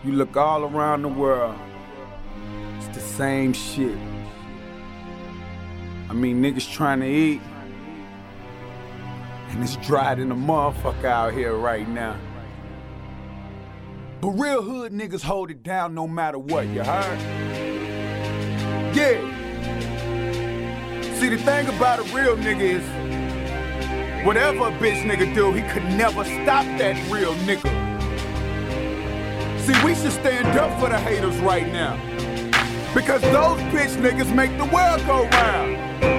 You look all around the world, it's the same shit. I mean, niggas trying to eat, and it's dry than a motherfucker out here right now. But real hood niggas hold it down no matter what, you heard? Yeah. See, the thing about a real nigga is, whatever a bitch nigga do, he could never stop that real nigga. See, we should stand up for the haters right now, because those bitch niggas make the world go round.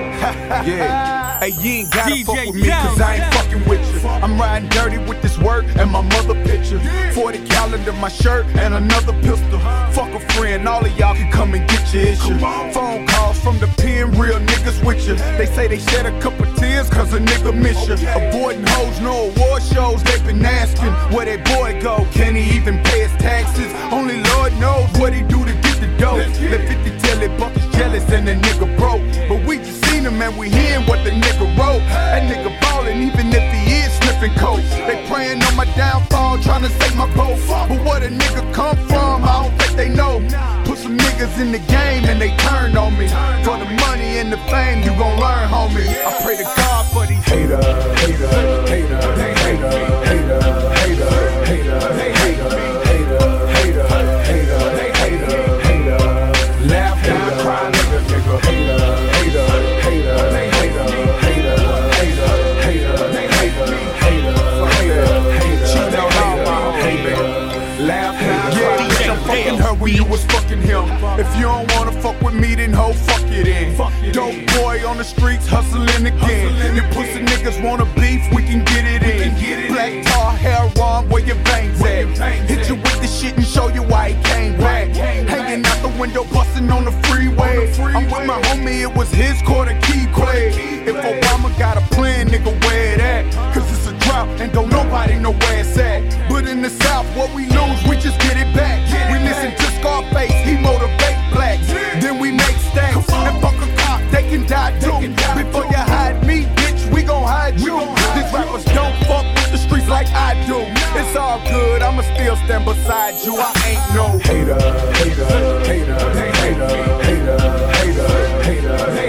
Yeah. Hey, you ain't gotta DJ fuck with me, cause I ain't fucking with you. I'm riding dirty with this work and my mother picture. 40 calendar, my shirt, and another pistol. Fuck a friend, all of y'all can come and get your issue. Phone calls from the pen, real niggas with you. They say they shed a couple tears cause a nigga miss you. Avoiding hoes, no award shows, they been asking where that boy go, can he even pay his taxes? Only Lord knows what he do to get the dough. Let 50 tell it Buck is jealous and the nigga broke, but we just seen him and we hearing what the nigga wrote. That nigga ballin' even if he is sniffing coke. They praying on my downfall, trying to save my boat. But where the nigga come from, I don't think they know. Put some niggas in the game and they turned on me. For the money and the fame, you gon' learn, homie. I pray to God for these haters, haters, haters, they haters, haters, haters, haters, they haters, haters, haters, haters, they haters, haters. Laugh down, cry, nigga, haters, haters, haters, they haters, haters, haters, haters, they haters, haters, haters, haters. She know all my haters. Laugh down, cry, bitch, I'm fucking her when you was fucking him. If you don't wanna fuck with me, then ho, fuck it in. Dope boy on the streets, hustling again. You pussy niggas wanna beef, we can get it in. Black tar, hair wrong, where your veins at? Hit you with the shit and show you why he came back. Hanging out the window, busting on the freeway. I'm with my homie, it was his quarter key Quay. If Obama got a plan, nigga, where it at? Cause it's a drought and don't nobody know where it's at. But in the South, what we lose, we just get it back. We listen to Scarface, he motivate blacks. Then we make stacks and fuck a cop, they can die too. Before you hide me, bitch, we gon' hide you. These rappers don't fuck with the streets like I do. It's all good, I'ma still stand beside you. I ain't no hater, hater, hater, hater, hater, hater, hater, hater,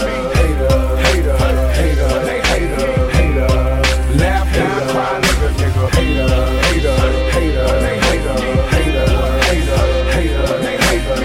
hater, hater, hater, hater, hater. Laugh down, cry, nigga, hater, hater, hater, hater, hater, hater, hater,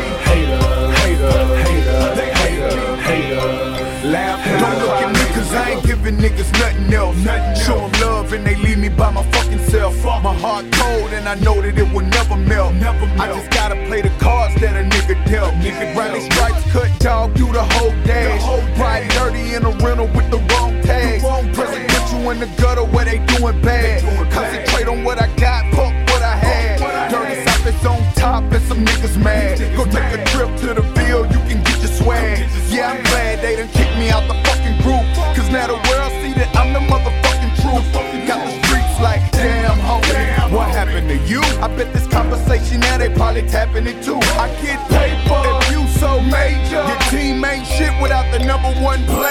hater, hater, hater. Laugh down. Don't look at me cause I ain't giving niggas nothing else. Show them love and they leave me by my fucking self. My heart cold and I know that it will never melt. I just gotta play the cards that a nigga dealt. Riley Stripes cut dog, do the whole dash. Ride dirty in a rental with the wrong tags. Presidential in the gutter where they doing bad. Concentrate on what I got, fuck what I had. Dirty South is on top and some niggas mad. Go take a trip to the Ville, you can get your swag. Yeah, I'm glad they done kicked me out the fucking group, cause now the world see that I'm the motherfucking truth. Got the streets like, damn homie, what happened to you? I bet this conversation now they probably tapping it too. I get paper if you so major. Your team ain't shit without the #1 player.